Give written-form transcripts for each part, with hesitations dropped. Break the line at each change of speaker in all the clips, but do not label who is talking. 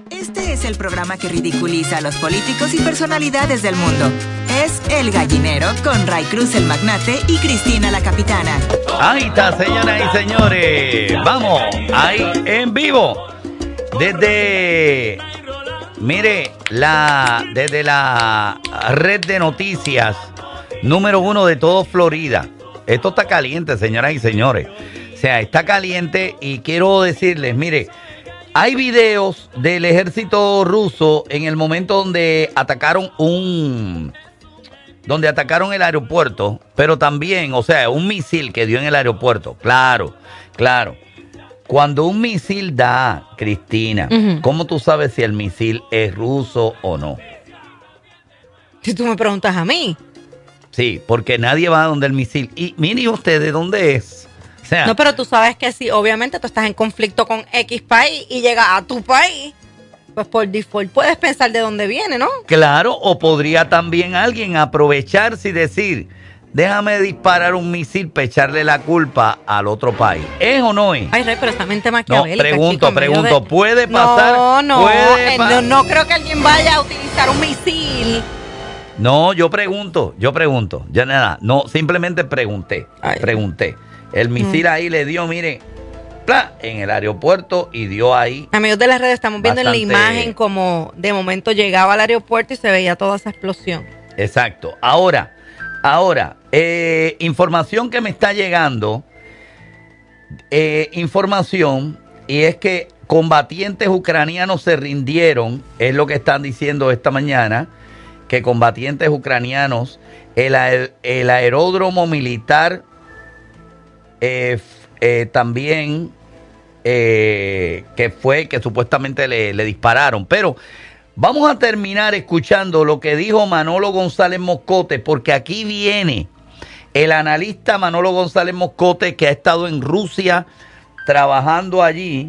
Este es el programa que ridiculiza a los políticos y personalidades del mundo. Es El Gallinero con Ray Cruz el Magnate y Cristina la Capitana.
Ahí está, señoras y señores. Vamos, ahí en vivo. Desde la red de noticias número 1 de todo Florida. Esto está caliente, señoras y señores. O sea, está caliente y quiero decirles, mire, hay videos del ejército ruso en el momento donde atacaron el aeropuerto, pero también, o sea, un misil que dio en el aeropuerto. Claro. Cuando un misil da, Cristina, ¿cómo tú sabes si el misil es ruso o no?
Si tú me preguntas a mí.
Sí, porque nadie va a donde el misil. Y mire usted, ¿de dónde es? O sea,
No, pero tú sabes que si obviamente tú estás en conflicto con X país y llegas a tu país, pues por default puedes pensar de dónde viene, ¿no?
claro, o podría también alguien aprovecharse y decir, déjame disparar un misil para echarle la culpa al otro país. ¿Es o no es?
Ay, Rey, pero esa mente
No,
maquiavélica.
pregunto,
chico,
¿puede pasar?
No creo que alguien vaya a utilizar un misil.
No, yo pregunto. Ya nada, no, simplemente pregunté. El misil ahí le dio, mire, ¡plá!, en el aeropuerto y dio ahí.
Amigos de las redes, estamos viendo en la
Bastante.
imagen como de momento llegaba al aeropuerto y se veía toda esa explosión.
Exacto. Ahora, información que me está llegando, y es que combatientes ucranianos se rindieron, es lo que están diciendo esta mañana, que combatientes ucranianos, el aeródromo militar también, que supuestamente le dispararon. Pero vamos a terminar escuchando lo que dijo Manolo González Moscote, porque aquí viene el analista Manolo González Moscote, que ha estado en Rusia trabajando allí,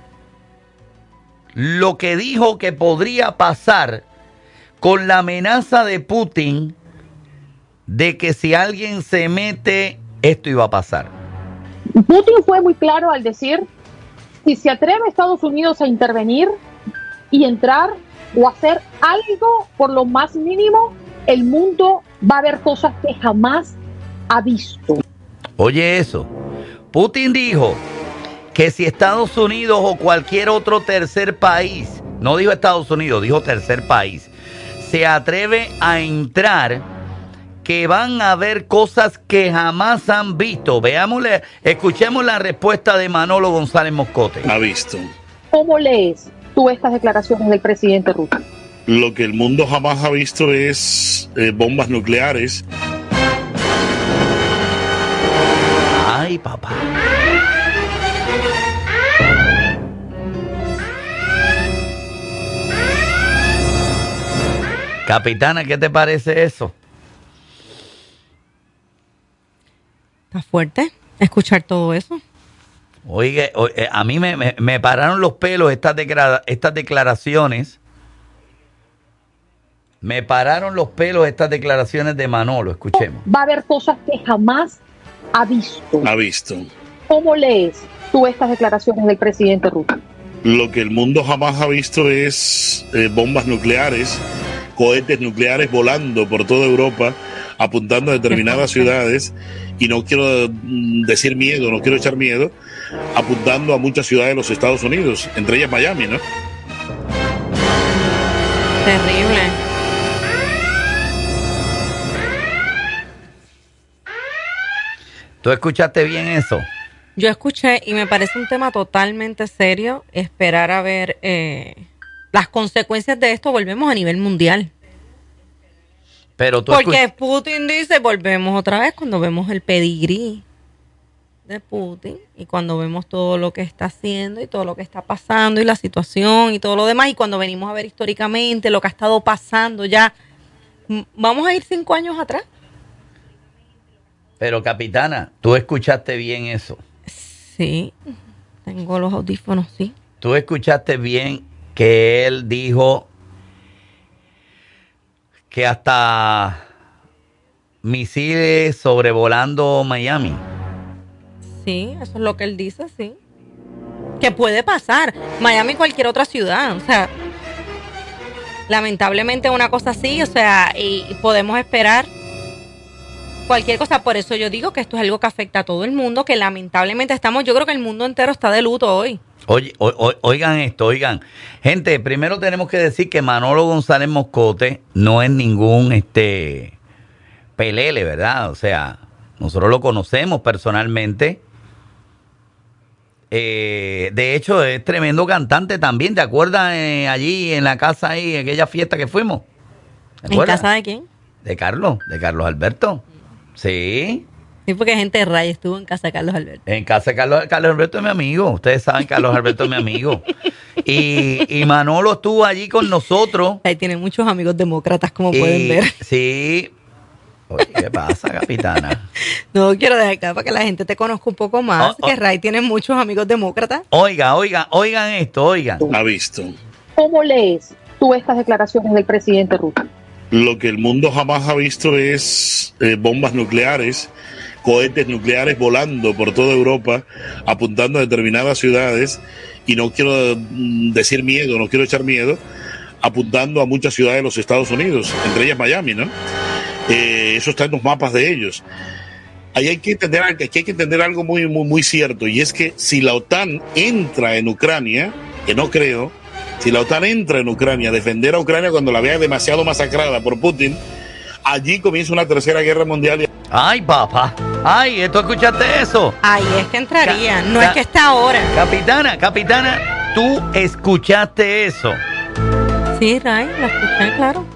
lo que dijo que podría pasar con la amenaza de Putin de que si alguien se mete, esto iba a pasar.
Putin fue muy claro al decir, si se atreve Estados Unidos a intervenir y entrar o hacer algo por lo más mínimo, el mundo va a ver cosas que jamás ha visto.
Oye eso, Putin dijo que si Estados Unidos o cualquier otro tercer país, no dijo Estados Unidos, dijo tercer país, se atreve a entrar, que van a ver cosas que jamás han visto. Escuchemos la respuesta de Manolo González Moscote.
Ha visto.
¿Cómo lees tú estas declaraciones del presidente ruso?
Lo que el mundo jamás ha visto es bombas nucleares.
Ay, papá. Capitana, ¿qué te parece eso?
Está fuerte escuchar todo eso.
Oye, a mí me pararon los pelos estas declaraciones. Me pararon los pelos estas declaraciones de Manolo. Escuchemos.
Va a ver cosas que jamás ha visto.
Ha visto.
¿Cómo lees tú estas declaraciones del presidente ruso?
Lo que el mundo jamás ha visto es bombas nucleares, cohetes nucleares volando por toda Europa, apuntando a determinadas ciudades, y no quiero decir miedo, no quiero echar miedo, apuntando a muchas ciudades de los Estados Unidos, entre ellas Miami, ¿no?
Terrible.
¿Tú escuchaste bien eso?
Yo escuché y me parece un tema totalmente serio. Esperar a ver las consecuencias de esto. Volvemos a nivel mundial.
Pero
porque Putin dice, volvemos otra vez cuando vemos el pedigrí de Putin y cuando vemos todo lo que está haciendo y todo lo que está pasando y la situación y todo lo demás, y cuando venimos a ver históricamente lo que ha estado pasando ya, vamos a ir 5 años atrás.
Pero, capitana, ¿tú escuchaste bien eso?
Sí, tengo los audífonos, sí.
¿Tú escuchaste bien que él dijo que hasta misiles sobrevolando Miami?
Sí, eso es lo que él dice, sí. Que puede pasar. Miami, cualquier otra ciudad. O sea, lamentablemente una cosa así, o sea, y podemos esperar cualquier cosa. Por eso yo digo que esto es algo que afecta a todo el mundo, que lamentablemente yo creo que el mundo entero está de luto hoy.
Oye, oigan esto, oigan. Gente, primero tenemos que decir que Manolo González Moscote no es ningún pelele, ¿verdad? O sea, nosotros lo conocemos personalmente. De hecho, es tremendo cantante también. ¿Te acuerdas allí en la casa ahí, aquella fiesta que fuimos?
¿En casa de quién?
De Carlos Alberto. Sí.
Sí, porque gente de Ray estuvo en casa de Carlos Alberto.
En casa de Carlos Alberto es mi amigo. Ustedes saben, Carlos Alberto es mi amigo. Y Manolo estuvo allí con nosotros.
Ahí tiene muchos amigos demócratas, como pueden ver.
Sí. Oye, ¿qué pasa, capitana?
No, quiero dejar acá para que la gente te conozca un poco más, que Ray tiene muchos amigos demócratas.
Oigan esto, oigan.
Ha visto.
¿Cómo lees tú estas declaraciones del presidente ruso?
Lo que el mundo jamás ha visto es bombas nucleares, cohetes nucleares volando por toda Europa, apuntando a determinadas ciudades, y no quiero decir miedo, no quiero echar miedo, apuntando a muchas ciudades de los Estados Unidos, entre ellas Miami, ¿no? Eso está en los mapas de ellos. Ahí hay que entender algo muy, muy, muy cierto, y es que si la OTAN entra en Ucrania, que no creo, si la OTAN entra en Ucrania a defender a Ucrania cuando la vea demasiado masacrada por Putin, allí comienza una tercera guerra mundial.
Ay, papá. Ay, ¿tú escuchaste eso?
Ahí es que entraría, no es que está ahora.
Capitana, ¿tú escuchaste eso?
Sí, Ray, lo escuché, claro.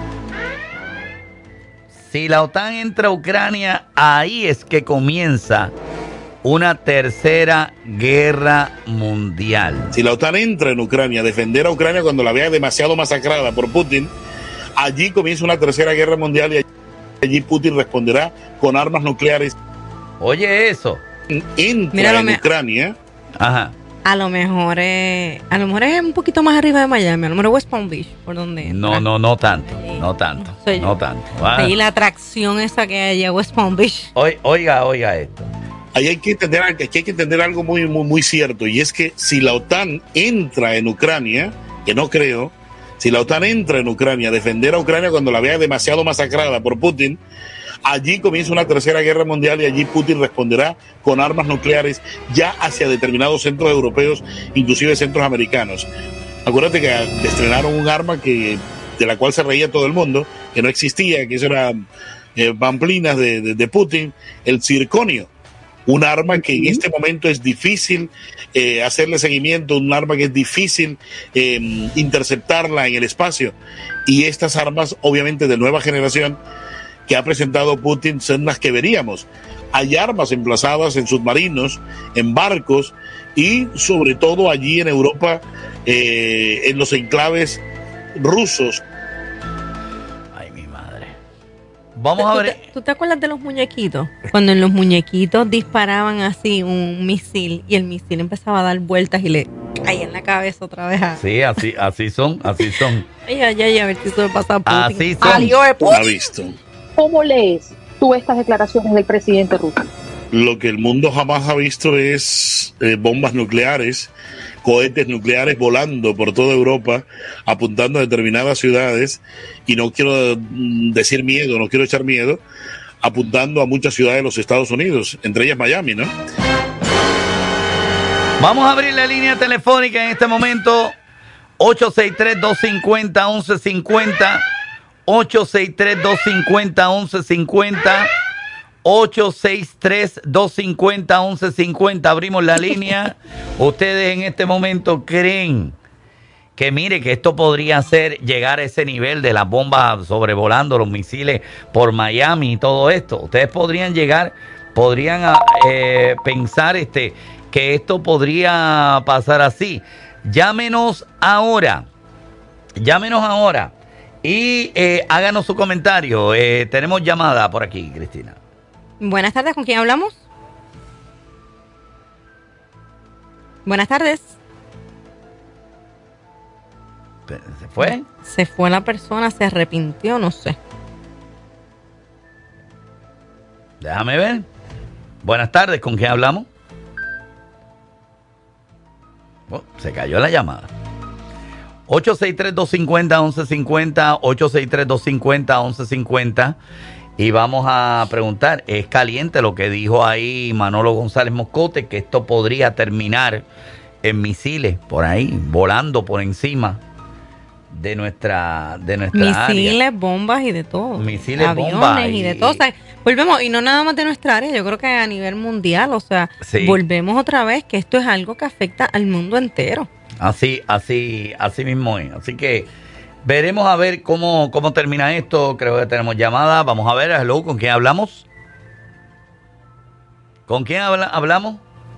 Si la OTAN entra a Ucrania, ahí es que comienza una tercera guerra mundial.
Si la OTAN entra en Ucrania a defender a Ucrania cuando la vea demasiado masacrada por Putin, allí comienza una tercera guerra mundial, y allí Putin responderá con armas nucleares.
Oye, eso.
Entra en Ucrania.
Ajá.
A lo mejor es un poquito más arriba de Miami, a lo mejor West Palm Beach, por donde entra.
No tanto.
Ahí la atracción esa que hay a West Palm Beach.
Oiga esto.
Ahí hay que entender algo muy, muy, muy cierto, y es que si la OTAN entra en Ucrania, que no creo, si la OTAN entra en Ucrania a defender a Ucrania cuando la vea demasiado masacrada por Putin, allí comienza una tercera guerra mundial, y allí Putin responderá con armas nucleares ya hacia determinados centros europeos, inclusive centros americanos. Acuérdate que estrenaron un arma de la cual se reía todo el mundo, que no existía, que eso era pamplinas de Putin, el circonio. Un arma que en este momento es difícil hacerle seguimiento, un arma que es difícil interceptarla en el espacio. Y estas armas, obviamente de nueva generación, que ha presentado Putin, son las que veríamos. Hay armas emplazadas en submarinos, en barcos, y sobre todo allí en Europa, en los enclaves rusos.
Ay, mi madre. Vamos a ver.
¿Tú te acuerdas de los muñequitos? Cuando en los muñequitos disparaban así un misil, y el misil empezaba a dar vueltas y le caía en la cabeza otra vez.
Sí, así son.
Ay, a ver si eso me pasa a Putin.
Así son.
Ha visto.
¿Cómo lees tú estas declaraciones del presidente ruso?
Lo que el mundo jamás ha visto es bombas nucleares, cohetes nucleares volando por toda Europa, apuntando a determinadas ciudades, y no quiero decir miedo, no quiero echar miedo, apuntando a muchas ciudades de los Estados Unidos, entre ellas Miami, ¿no?
Vamos a abrir la línea telefónica en este momento, 863-250-1150, 863-250-1150, 863-250-1150. Abrimos la línea. Ustedes en este momento creen que, mire, que esto podría llegar a ese nivel de las bombas sobrevolando, los misiles por Miami y todo esto. Ustedes podrían pensar que esto podría pasar así. Llámenos ahora y háganos su comentario. Tenemos llamada por aquí, Cristina.
Buenas tardes, ¿con quién hablamos? Buenas tardes.
¿Se fue?
Se fue la persona, se arrepintió, no sé.
Déjame ver. Buenas tardes, ¿con quién hablamos? Se cayó la llamada. 863-250-1150, 863-250-1150. Y vamos a preguntar, es caliente lo que dijo ahí Manolo González Moscote, que esto podría terminar en misiles por ahí, volando por encima de nuestra
Misiles,
área.
bombas y de todo.
Misiles,
aviones
bombas
y de todo. O sea, volvemos, y no nada más de nuestra área, yo creo que a nivel mundial, o sea,
Sí.
volvemos otra vez que esto es algo que afecta al mundo entero.
Así mismo es. Así que veremos a ver cómo termina esto. Creo que tenemos llamada. Vamos a ver, hello, ¿con quién hablamos? ¿Con quién hablamos?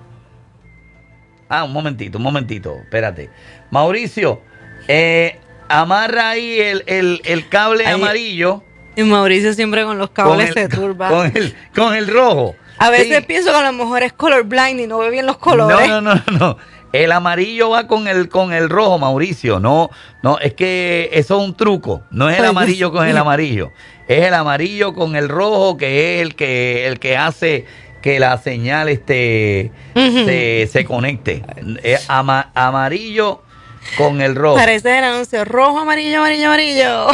Un momentito, espérate. Mauricio, amarra ahí el cable
Ahí.
amarillo
Y Mauricio siempre con los cables se turba.
con el rojo.
A veces
Sí.
pienso que a lo mejor es colorblind y no ve bien los colores.
No. El amarillo va con el rojo, Mauricio. No, es que eso es un truco. No es el
Pues,
amarillo con el amarillo. Es el amarillo con el rojo, que es el que hace que la señal se conecte. Es amarillo con el rojo.
Parece el anuncio rojo, amarillo, amarillo, amarillo.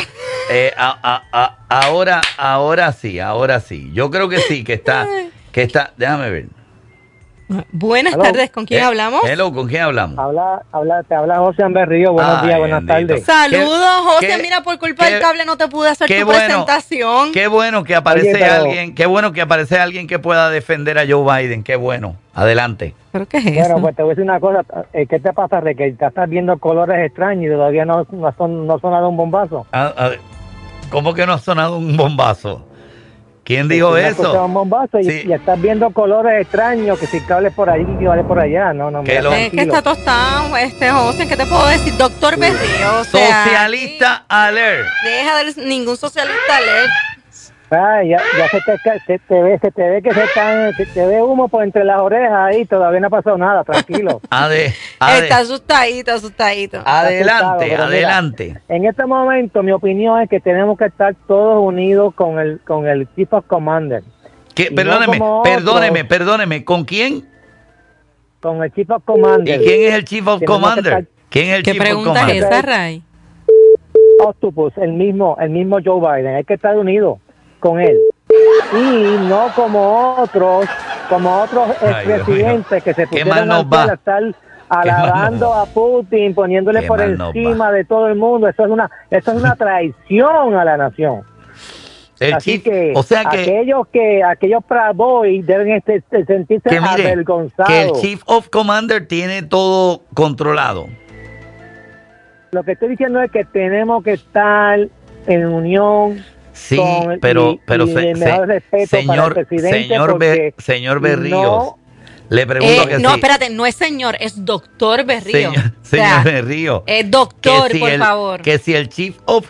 Ahora sí. Yo creo que sí, que está. Déjame ver.
Buenas
Hello.
tardes, ¿con quién hablamos?
Hello, ¿con quién hablamos?
Te habla José Berrío. Buenos
Ay,
días, buenas
bendito.
tardes.
Saludos, José.
qué-
Mira, por culpa
qué-
del cable no te pude hacer
qué
tu
bueno,
presentación.
Qué bueno que aparece
Oye, pero-
alguien, qué bueno que aparece alguien que pueda defender a Joe Biden, qué bueno. Adelante.
¿Pero qué es
Bueno,
eso?
pues te voy a decir una cosa. ¿Qué te pasa, Rey? Que te estás viendo colores extraños y todavía no ha sonado un bombazo.
¿Cómo que no ha sonado un bombazo? ¿Quién dijo
No ha escuchado
eso?
un bombazo
Sí.
y estás viendo colores extraños, que si cable por ahí, que vale por allá. No,
Que
mira,
lo-
Es que
tranquilo.
está tostado, José. ¿Qué te puedo decir? Doctor Berrío. O sea,
Socialista alert.
deja de ningún socialista leer.
Ya se te ve que se te ve humo por entre las orejas ahí. Todavía no ha pasado nada. Tranquilo.
Está asustadito.
Adelante,
pero mira,
adelante.
En este momento, mi opinión es que tenemos que estar todos unidos con el Chief of Commander.
¿Qué?
Y
Perdóneme,
no como otros.
perdóneme. ¿Con quién?
Con el Chief of Commander.
¿Y quién es el Chief of
Tenemos que
Commander?
estar-
¿Quién es el
¿Qué
Chief of
pregunta es
Commander?
esa, Ray?
Octopus, el mismo Joe Biden. Hay que estar unidos con él. Y no como otros
Ay, Dios
expresidentes que se
Qué mal
pusieron
nos
aquí a
va.
estar
mal
alabando
nos va.
a Putin, poniéndole
Qué
por
mal nos
encima
va.
de todo el mundo. Eso es una traición a la nación.
El
Así
Chief,
que,
o sea que
aquellos Proud Boys deben sentirse
que mire,
avergonzados.
que el Chief of Commander tiene todo controlado.
Lo que estoy diciendo es que tenemos que estar en unión.
Sí,
con-
pero
y el mejor respeto para el
señor,
presidente, porque
señor Berríos,
no-
le pregunto que
No,
sí.
espérate, no es señor, es doctor Berrío.
Señor,
O sea,
señor Berríos.
doctor,
que si
por
el-
favor.
Que si el Chief of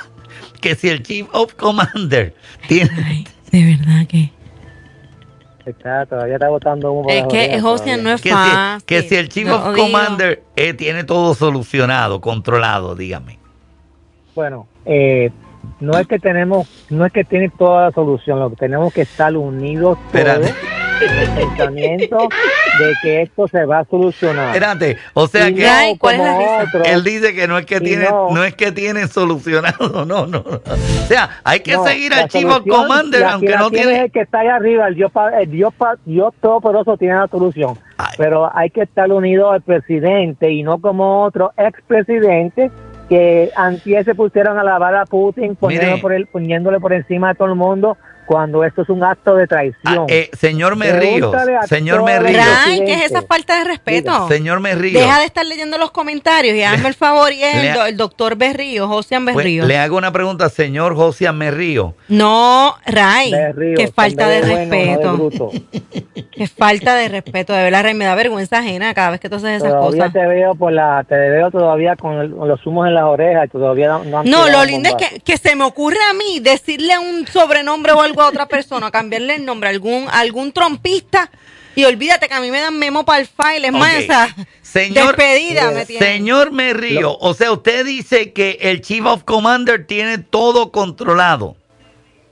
Commander tiene
Ay, de verdad que...
Todavía está botando humo por
Es
las
que,
orejas
José,
todavía.
no es
que
fácil.
que si el Chief
No
of
digo.
Commander tiene todo solucionado, controlado, dígame.
Bueno, no es que tiene toda la solución, lo que tenemos que estar unidos
Espérate.
todos en el pensamiento de que esto se va a solucionar.
Espérate, o sea
Y
que
Ay, ¿cuál es la
como
risa?
otros,
él dice que no es que
y
tiene,
no-
no es que tiene solucionado, no. O sea, hay que
no,
seguir
la
al Chief of
solución,
Commander,
la
aunque
que la
no tiene.
el que está allá arriba, el Dios Todopoderoso tiene la solución.
Ay.
Pero hay que estar unidos al presidente y no como otros expresidentes que antes se pusieron a alabar a Putin poniéndole por encima de todo el mundo, cuando esto es un acto de traición.
Señor Merríos,
Pregúntale a
señor
todos los
Merríos,
Ray, ¿qué es
presidente.
esa falta de respeto?
señor Merríos.
Deja de estar leyendo los comentarios y hazme el favor y es
Le-
el doctor Berrío, José
Pues,
Berrío.
le hago una pregunta, señor José Merrío.
No, Ray,
De Río,
qué falta de
hombre bueno,
respeto.
no de bruto.
Qué falta de respeto, de verdad, Ray, me da vergüenza ajena cada vez que tú haces esas
Todavía
cosas.
te veo todavía con los humos en las orejas, y todavía no han
No,
tirado
lo
un
lindo es
bombazo.
que se me ocurre a mí decirle un sobrenombre o algo a otra persona, cambiarle el nombre a algún trompista y olvídate que a mí me dan memo para el file, es más,
Ok.
esa despedida me tiene.
Señor Merrío, o sea, usted dice que el Chief of Commander tiene todo controlado.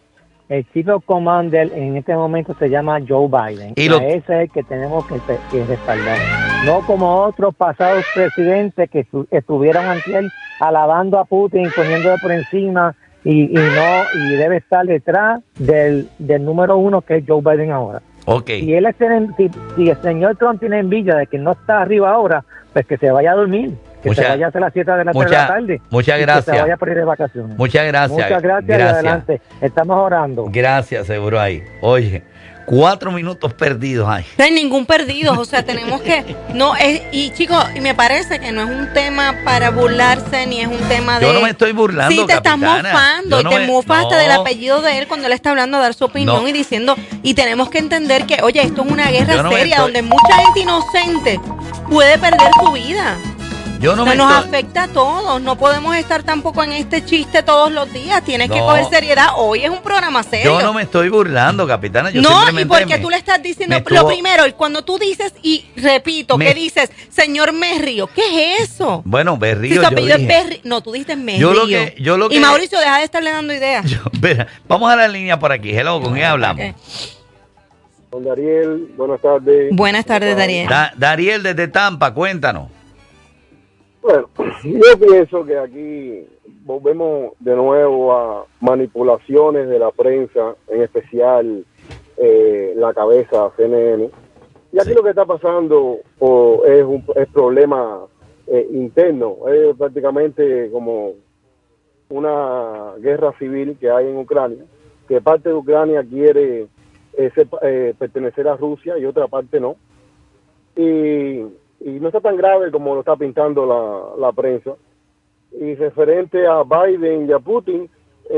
el Chief of Commander en este momento se llama Joe Biden. Y ese es el que tenemos que respaldar. No como otros pasados presidentes que estuvieron antes alabando a Putin, poniéndole por encima y debe estar detrás del número uno que es Joe Biden ahora.
Okay.
Si el señor Trump tiene envidia de que no está arriba ahora, pues que se vaya a dormir. Que se vaya a las 7 de la tarde.
Muchas gracias.
Que se vaya por ir de vacaciones.
Muchas gracias.
Muchas gracias. Y adelante. Estamos orando.
Gracias, seguro ahí. Oye, 4 minutos perdidos ahí.
No hay ningún perdido, o sea, tenemos que... Y chicos, me parece que no es un tema para burlarse, ni es un tema de...
Yo no me estoy burlando,
sí, te
capitana.
estás mofando, y te mofas hasta del apellido de él cuando él está hablando, a dar su opinión y diciendo... Y tenemos que entender que, oye, esto es una guerra seria, donde mucha gente inocente puede perder su vida. Nos afecta a todos. No podemos estar tampoco en este chiste todos los días. Tienes que coger seriedad. Hoy es un programa serio.
Yo no me estoy burlando, capitana. Yo
no, y porque tú le estás diciendo lo primero, cuando tú dices, y repito, ¿qué dices? Señor Merrio, ¿qué es eso?
Bueno, Berrío.
Si tu apellido es Berrío. No, tú dices Merrio. Y Mauricio, deja de estarle dando ideas.
Vamos a la línea por aquí. Hello, ¿con quién hablamos?
Con Dariel, buenas tardes.
Buenas tardes, Dariel.
Dariel desde Tampa, cuéntanos.
Bueno, yo pienso que aquí volvemos de nuevo a manipulaciones de la prensa, en especial la cabeza CNN. Y aquí lo que está pasando es problema interno, es prácticamente como una guerra civil que hay en Ucrania, que parte de Ucrania quiere pertenecer a Rusia y otra parte no. Y no está tan grave como lo está pintando la prensa. Y referente a Biden y a Putin,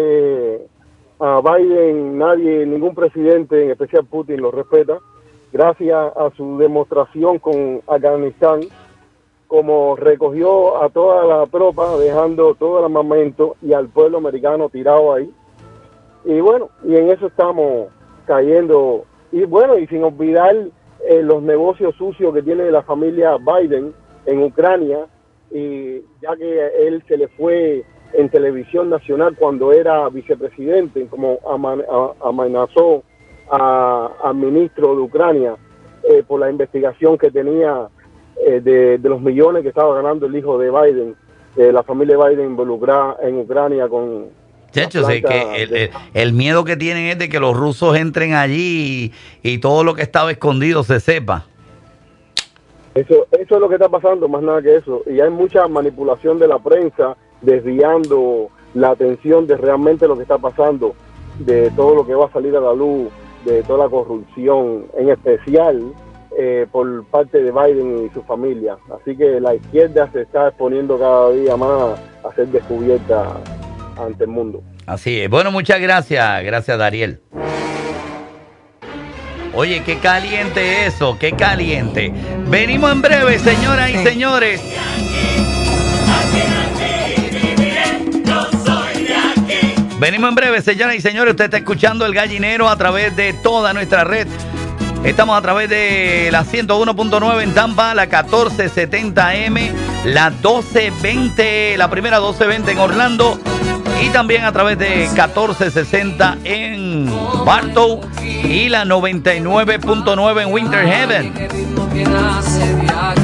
a Biden ningún presidente, en especial Putin, lo respeta, gracias a su demostración con Afganistán, como recogió a toda la tropa, dejando todo el armamento y al pueblo americano tirado ahí. Y bueno, y en eso estamos cayendo. Y bueno, y sin olvidar los negocios sucios que tiene la familia Biden en Ucrania, y ya que él se le fue en televisión nacional cuando era vicepresidente, como amenazó al ministro de Ucrania por la investigación que tenía de los millones que estaba ganando el hijo de Biden, la familia Biden involucrada en Ucrania con...
Chacho, que el miedo que tienen es de que los rusos entren allí y todo lo que estaba escondido se sepa.
Eso es lo que está pasando, más nada que eso. Y hay mucha manipulación de la prensa, desviando la atención de realmente lo que está pasando, de todo lo que va a salir a la luz, de toda la corrupción, en especial por parte de Biden y su familia. Así que la izquierda se está exponiendo cada día más a ser descubierta ante el mundo.
Así es. Bueno, muchas gracias. Gracias, Dariel. Oye, qué caliente eso, qué caliente. Venimos en breve, señoras y señores. Venimos en breve, señoras y señores. Usted está escuchando El Gallinero a través de toda nuestra red. Estamos a través de la 101.9 en Tampa, la 1470M, la 1220, la primera 1220 en Orlando, y también a través de 1460 en Bartow y la 99.9 en Winter Haven.